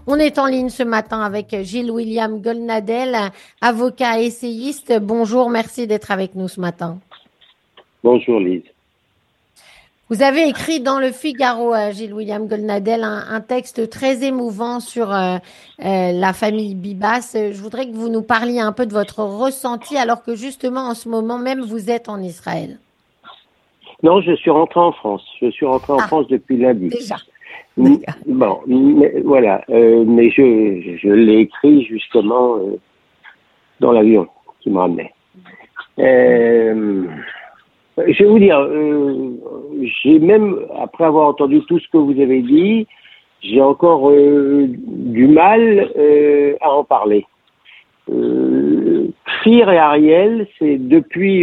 On est en ligne ce matin avec Gilles William Goldnadel, avocat essayiste. Bonjour, merci d'être avec nous ce matin. Bonjour Lise. Vous avez écrit dans le Figaro, Gilles William Goldnadel, un texte très émouvant sur la famille Bibas. Je voudrais que vous nous parliez un peu de votre ressenti alors que justement en ce moment même vous êtes en Israël. Non, je suis rentré en France. Je suis rentré en Ah, France depuis lundi. déjà. D'accord. Bon, voilà. Mais je l'ai écrit justement dans l'avion qui me ramenait. Je vais vous dire, j'ai même, après avoir entendu tout ce que vous avez dit, j'ai encore du mal à en parler. Kfir et Ariel, c'est depuis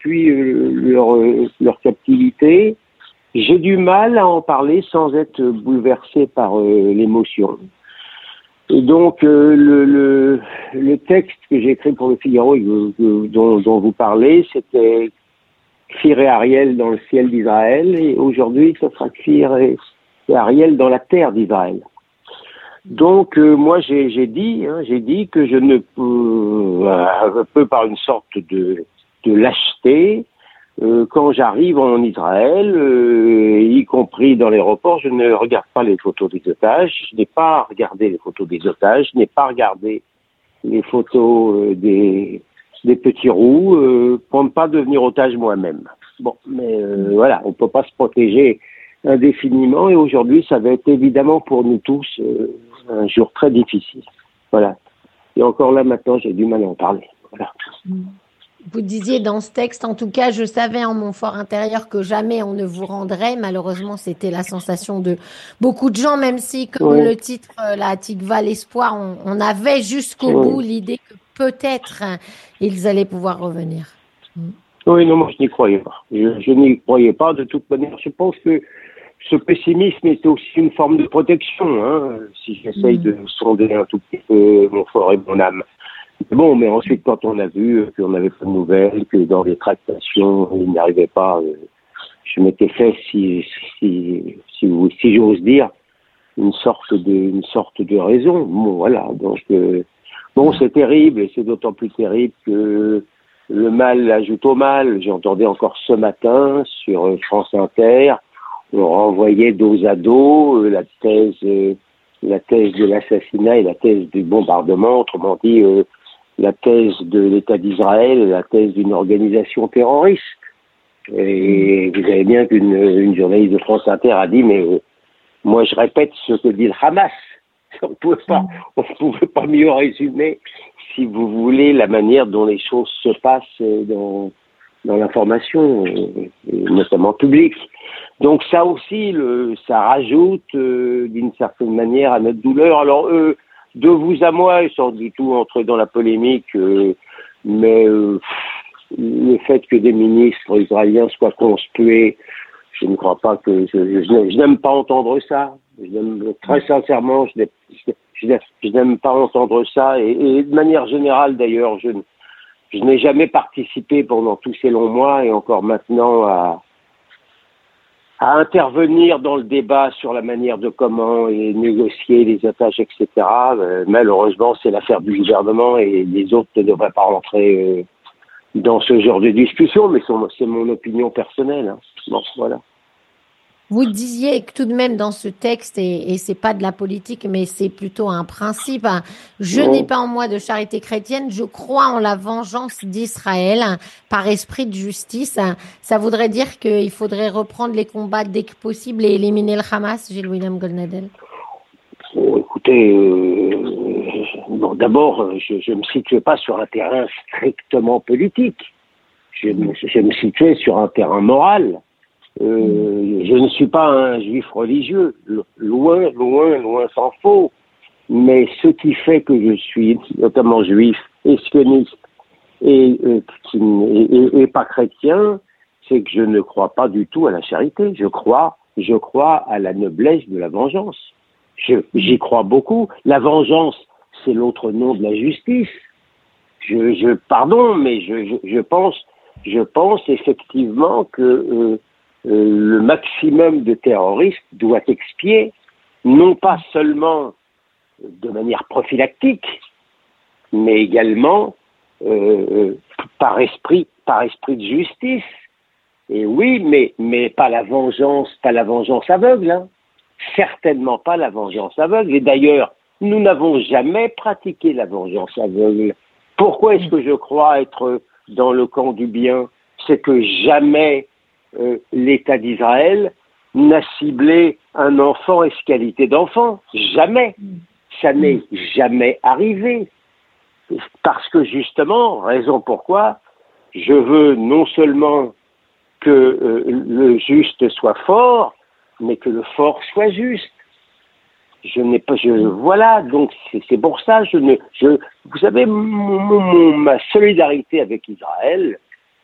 leur captivité, j'ai du mal à en parler sans être bouleversé par l'émotion. Et donc le texte que j'ai écrit pour le Figaro dont vous parlez, c'était Kfir et Ariel dans le ciel d'Israël, et aujourd'hui ce sera Kfir et Ariel dans la terre d'Israël. Donc moi j'ai dit que je ne peux, un peu par une sorte de lâcheté, quand j'arrive en Israël, y compris dans l'aéroport, je ne regarde pas les photos des otages, je n'ai pas regardé les photos des otages, je n'ai pas regardé les photos des petits roux, pour ne pas devenir otage moi-même. Bon, mais voilà, on ne peut pas se protéger indéfiniment, et aujourd'hui ça va être évidemment pour nous tous un jour très difficile. Voilà. Et encore là maintenant, j'ai du mal à en parler. Voilà. Vous disiez dans ce texte, en tout cas, je savais en mon fort intérieur que jamais on ne vous rendrait. Malheureusement, c'était la sensation de beaucoup de gens, même si, comme Oui, le titre, la Tikva, l'espoir, on avait jusqu'au bout oui. l'idée que peut-être ils allaient pouvoir revenir. Oui, non, moi je n'y croyais pas. Je n'y croyais pas. De toute manière, je pense que ce pessimisme est aussi une forme de protection, hein, si j'essaye de sonder un tout petit peu mon corps et mon âme. Bon, mais ensuite, quand on a vu qu'on n'avait pas de nouvelles, que dans les tractations, il n'y arrivait pas, je m'étais fait, si j'ose dire, une sorte de raison. Bon, voilà. Donc, bon, c'est terrible, et c'est d'autant plus terrible que le mal ajoute au mal. J'entendais encore ce matin sur France Inter, on renvoyait dos à dos la thèse de l'assassinat et la thèse du bombardement, autrement dit la thèse de l'État d'Israël et la thèse d'une organisation terroriste. Et vous savez bien qu'une journaliste de France Inter a dit, mais moi je répète ce que dit le Hamas. On ne pouvait pas mieux résumer, si vous voulez, la manière dont les choses se passent dans l'information, notamment publique. Donc ça aussi, ça rajoute d'une certaine manière à notre douleur. Alors de vous à moi, sans du tout entrer dans la polémique, mais le fait que des ministres israéliens soient conspués, je ne crois pas que je n'aime pas entendre ça. Très sincèrement, je n'aime pas entendre ça, et de manière générale d'ailleurs, je n'ai jamais participé pendant tous ces longs mois, et encore maintenant à intervenir dans le débat sur la manière de comment et négocier les otages, etc. Malheureusement, c'est l'affaire du gouvernement, et les autres ne devraient pas rentrer dans ce genre de discussion, mais c'est mon opinion personnelle. Hein. Bon, voilà. Vous disiez que tout de même dans ce texte, et c'est pas de la politique, mais c'est plutôt un principe, je n'ai pas en moi de charité chrétienne, je crois en la vengeance d'Israël par esprit de justice. Ça voudrait dire qu'il faudrait reprendre les combats dès que possible et éliminer le Hamas, Gilles William Goldnadel. Bon, écoutez, bon, d'abord, je me situais pas sur un terrain strictement politique. Je me situais sur un terrain moral. Je ne suis pas un juif religieux, loin s'en faut. Mais ce qui fait que je suis notamment juif et sioniste et pas chrétien, c'est que je ne crois pas du tout à la charité. Je crois à la noblesse de la vengeance. J'y crois beaucoup. La vengeance, c'est l'autre nom de la justice. Pardon, mais je pense effectivement que le maximum de terroristes doit expier, non pas seulement manière prophylactique, mais également par esprit de justice. Et oui, mais pas la vengeance aveugle, hein. Certainement pas la vengeance aveugle. Et d'ailleurs, nous n'avons jamais pratiqué la vengeance aveugle. Pourquoi est-ce que je crois être dans le camp du bien? C'est que jamais l'État d'Israël n'a ciblé un enfant et sa qualité d'enfant. Jamais. Ça n'est jamais arrivé. Parce que justement, raison pourquoi, je veux non seulement que le juste soit fort, mais que le fort soit juste. Voilà, donc c'est pour ça, vous savez, ma solidarité avec Israël,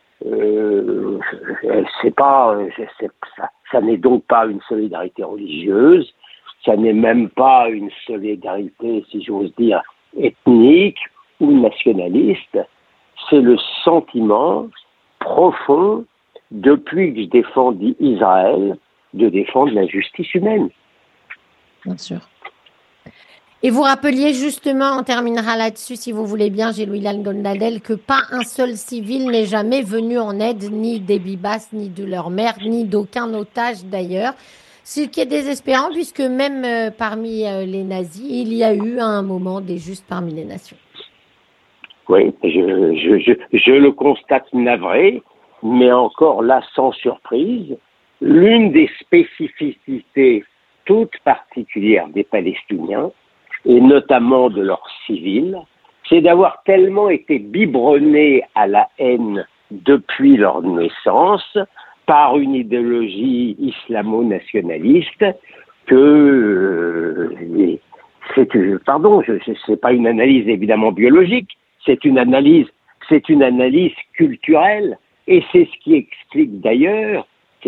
ça n'est donc pas une solidarité religieuse, ça n'est même pas une solidarité, si j'ose dire, ethnique ou nationaliste, c'est le sentiment profond, depuis que je défends Israël, de défendre la justice humaine. Bien sûr. Et vous rappeliez justement, on terminera là-dessus si vous voulez bien, Gilles-William Goldnadel, que pas un seul civil n'est jamais venu en aide, ni des Bibas, ni de leur mère, ni d'aucun otage d'ailleurs. Ce qui est désespérant, puisque même parmi les nazis, il y a eu à un moment des justes parmi les nations. Oui, je le constate navré, mais encore là, sans surprise, l'une des spécificités toutes particulières des Palestiniens, et notamment de leurs civils, c'est d'avoir tellement été biberonnés à la haine depuis leur naissance par une idéologie islamo-nationaliste que c'est pas une analyse évidemment biologique, c'est une analyse culturelle, et c'est ce qui explique d'ailleurs,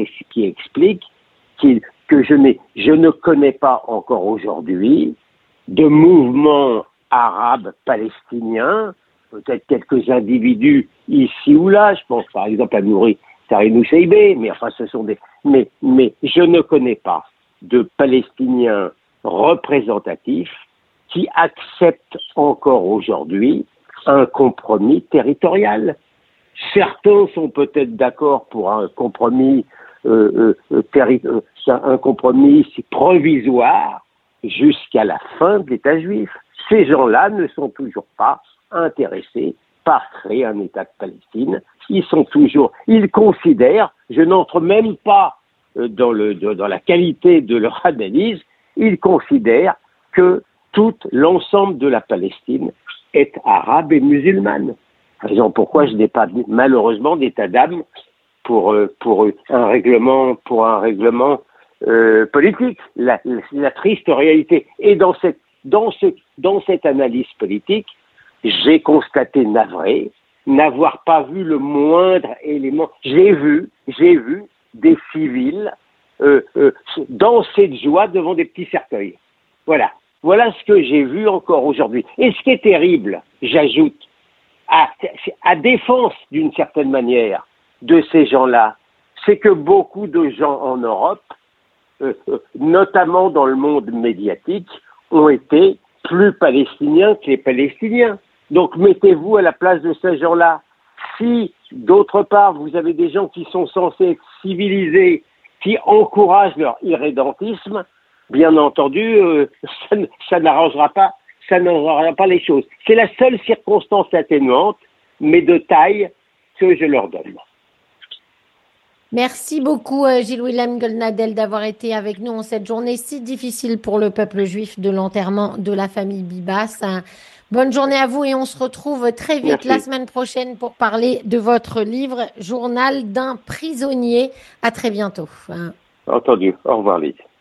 que je ne connais pas encore aujourd'hui de mouvements arabes palestiniens, peut-être quelques individus ici ou là, je pense par exemple à Nouri Tarinou Seibé, mais enfin mais je ne connais pas de Palestiniens représentatifs qui acceptent encore aujourd'hui un compromis territorial. Certains sont peut-être d'accord pour un compromis un compromis provisoire jusqu'à la fin de l'État juif. Ces gens-là ne sont toujours pas intéressés par créer un État de Palestine. Ils considèrent, je n'entre même pas dans la qualité de leur analyse, ils considèrent que l'ensemble de la Palestine est arabe et musulmane. Raison pourquoi je n'ai pas malheureusement d'état d'âme pour un règlement politique, la triste réalité. Et dans cette analyse politique, j'ai constaté navré, n'avoir pas vu le moindre élément. J'ai vu des civils danser de joie devant des petits cercueils. Voilà ce que j'ai vu encore aujourd'hui. Et ce qui est terrible, j'ajoute, à défense d'une certaine manière de ces gens-là, c'est que beaucoup de gens en Europe, notamment dans le monde médiatique, ont été plus palestiniens que les Palestiniens. Donc mettez-vous à la place de ces gens-là. Si, d'autre part, vous avez des gens qui sont censés être civilisés, qui encouragent leur irrédentisme, bien entendu, ça n'arrangera pas les choses. C'est la seule circonstance atténuante, mais de taille, que je leur donne. Merci beaucoup, Gilles-William Goldnadel, d'avoir été avec nous en cette journée si difficile pour le peuple juif de l'enterrement de la famille Bibas. Bonne journée à vous et on se retrouve très vite la semaine prochaine pour parler de votre livre « Journal d'un prisonnier ». À très bientôt. Entendu. Au revoir, Lise.